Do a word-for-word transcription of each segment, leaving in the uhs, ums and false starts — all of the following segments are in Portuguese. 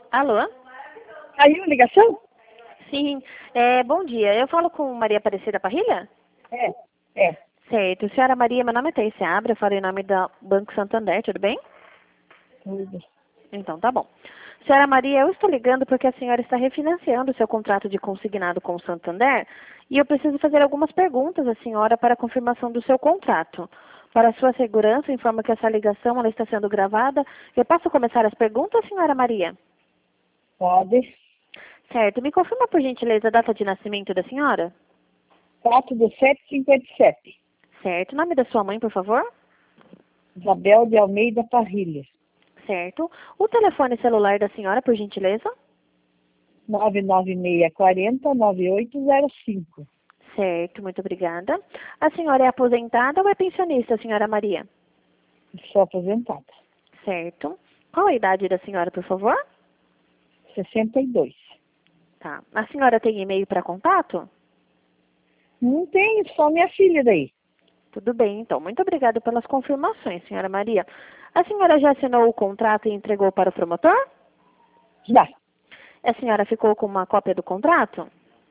Alô? Caiu a ligação? Sim. É, bom dia. Eu falo com Maria Aparecida Parrilha? É, é. Certo. Senhora Maria, meu nome é Thaís Seabra, eu falo em nome da Banco Santander, tudo bem? Tudo. Então, tá bom. Senhora Maria, eu estou ligando porque a senhora está refinanciando o seu contrato de consignado com o Santander e eu preciso fazer algumas perguntas à senhora para a confirmação do seu contrato. Para a sua segurança, informo que essa ligação ela está sendo gravada. Eu posso começar as perguntas, senhora Maria? Pode. Certo. Me confirma, por gentileza, a data de nascimento da senhora? quatro de sete de cinquenta e sete. Certo. O nome da sua mãe, por favor? Isabel de Almeida Parrilha. Certo. O telefone celular da senhora, por gentileza? nove nove seis quatro zero nove oito zero cinco. Certo, muito obrigada. A senhora é aposentada ou é pensionista, senhora Maria? Sou aposentada. Certo. Qual a idade da senhora, por favor? sessenta e dois. Tá. A senhora tem e-mail para contato? Não tenho, só minha filha daí. Tudo bem, então. Muito obrigada pelas confirmações, senhora Maria. A senhora já assinou o contrato e entregou para o promotor? Já. A senhora ficou com uma cópia do contrato?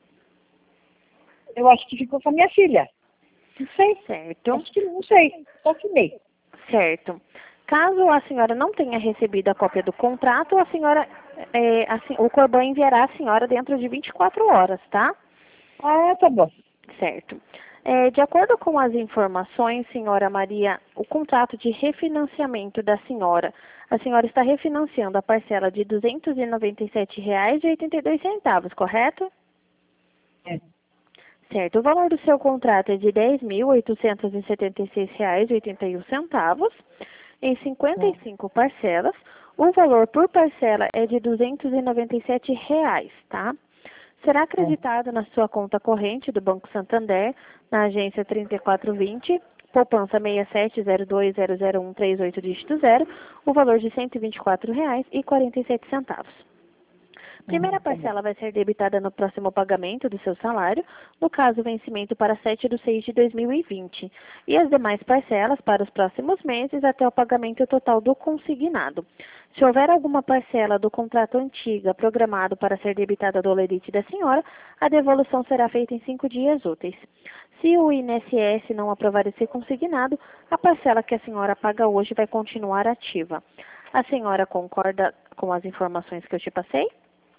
Eu acho que ficou com a minha filha. Não sei. Certo. Acho que não sei. Só assinei. Certo. Caso a senhora não tenha recebido a cópia do contrato, a senhora, é, assim, o Corban enviará a senhora dentro de vinte e quatro horas, tá? Ah, tá bom. Certo. É, de acordo com as informações, senhora Maria, o contrato de refinanciamento da senhora, a senhora está refinanciando a parcela de duzentos e noventa e sete reais e oitenta e dois centavos, correto? É. Certo. O valor do seu contrato é de dez mil oitocentos e setenta e seis reais e oitenta e um centavos, em cinquenta e cinco parcelas. O valor por parcela é de duzentos e noventa e sete reais, tá? Será acreditado na sua conta corrente do Banco Santander, na agência trinta e quatro vinte, poupança seis sete zero dois zero zero um três oito dígito zero, o valor de cento e vinte e quatro reais e quarenta e sete centavos. Primeira parcela vai ser debitada no próximo pagamento do seu salário, no caso vencimento para sete de seis de dois mil e vinte, e as demais parcelas para os próximos meses até o pagamento total do consignado. Se houver alguma parcela do contrato antiga programado para ser debitada do holerite da senhora, a devolução será feita em cinco dias úteis. Se o I N S S não aprovar esse consignado, a parcela que a senhora paga hoje vai continuar ativa. A senhora concorda com as informações que eu te passei?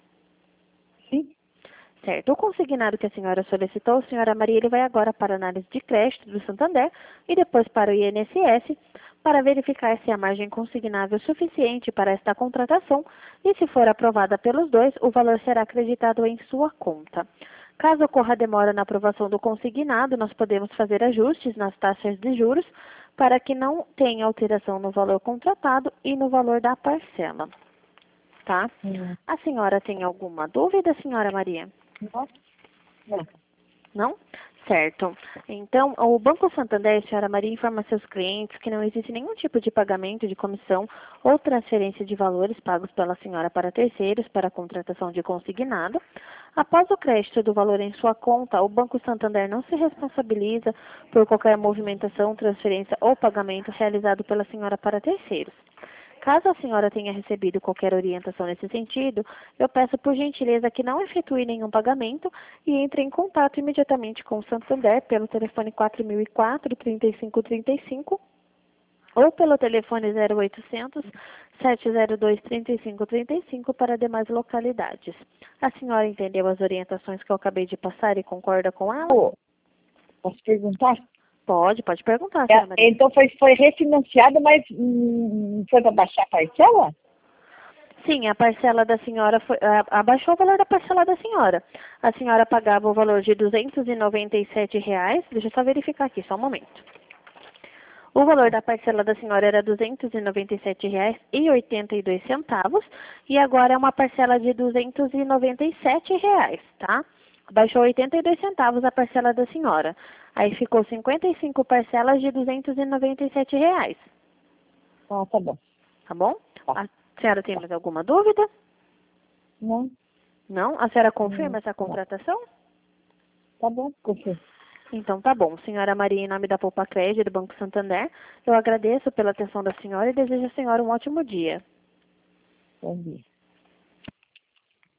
Sim. Certo. O consignado que a senhora solicitou, senhora Maria, ele vai agora para a análise de crédito do Santander e depois para o I N S S para verificar se a margem consignável é suficiente para esta contratação e, se for aprovada pelos dois, o valor será acreditado em sua conta. Caso ocorra demora na aprovação do consignado, nós podemos fazer ajustes nas taxas de juros para que não tenha alteração no valor contratado e no valor da parcela. Tá? Hum. A senhora tem alguma dúvida, senhora Maria? Não. Não. Não? Certo. Então, o Banco Santander, senhora Maria, informa seus clientes que não existe nenhum tipo de pagamento de comissão ou transferência de valores pagos pela senhora para terceiros para a contratação de consignado. Após o crédito do valor em sua conta, o Banco Santander não se responsabiliza por qualquer movimentação, transferência ou pagamento realizado pela senhora para terceiros. Caso a senhora tenha recebido qualquer orientação nesse sentido, eu peço por gentileza que não efetue nenhum pagamento e entre em contato imediatamente com o Santander pelo telefone quatro mil e quatro, trinta e cinco trinta e cinco ou pelo telefone zero oitocentos, sete zero dois, trinta e cinco trinta e cinco para demais localidades. A senhora entendeu as orientações que eu acabei de passar e concorda com ela? Ô, posso perguntar? Pode, pode perguntar, É, senhora Maria. então foi, foi refinanciado, mas hum, foi para baixar a parcela? Sim, a parcela da senhora foi, a- abaixou o valor da parcela da senhora. A senhora pagava o valor de duzentos e noventa e sete reais. Deixa eu só verificar aqui, só um momento. O valor da parcela da senhora era duzentos e noventa e sete reais e oitenta e dois centavos e agora é uma parcela de duzentos e noventa e sete reais, tá? Baixou oitenta e dois centavos a parcela da senhora. Aí ficou cinquenta e cinco parcelas de duzentos e noventa e sete reais, Ah, tá bom. tá bom? Tá. A senhora tem mais alguma dúvida? Não, Não? A senhora confirma não, essa não. contratação? Tá bom, confio. Então tá bom. Senhora Maria, em nome da Poupa Crédito do Banco Santander, eu agradeço pela atenção da senhora e desejo à senhora um ótimo dia. Bom dia.